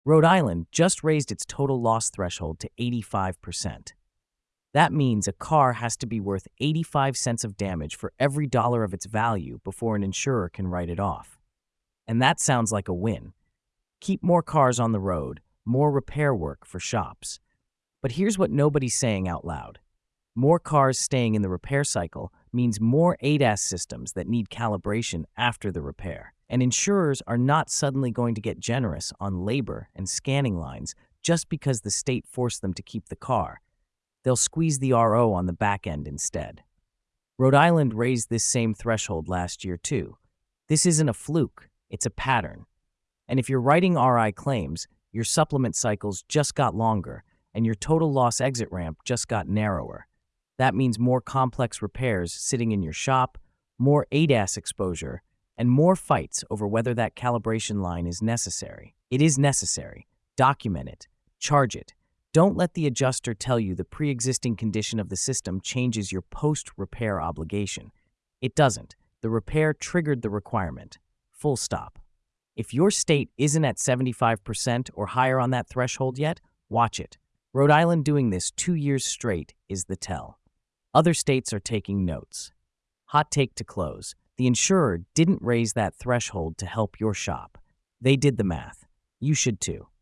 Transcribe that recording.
Rhode Island just raised its total loss threshold to 85%. That means a car has to be worth 85 cents of damage for every dollar of its value before an insurer can write it off. And that sounds like a win. Keep more cars on the road, more repair work for shops. But here's what nobody's saying out loud. More cars staying in the repair cycle means more ADAS systems that need calibration after the repair. And insurers are not suddenly going to get generous on labor and scanning lines just because the state forced them to keep the car. They'll squeeze the RO on the back end instead. Rhode Island raised this same threshold last year too. This isn't a fluke, it's a pattern. And if you're writing RI claims, your supplement cycles just got longer and your total loss exit ramp just got narrower. That means more complex repairs sitting in your shop, more ADAS exposure, and more fights over whether that calibration line is necessary. It is necessary. Document it. Charge it. Don't let the adjuster tell you the pre-existing condition of the system changes your post-repair obligation. It doesn't. The repair triggered the requirement. Full stop. If your state isn't at 75% or higher on that threshold yet, watch it. Rhode Island doing this 2 years straight is the tell. Other states are taking notes. Hot take to close. The insurer didn't raise that threshold to help your shop. They did the math. You should too.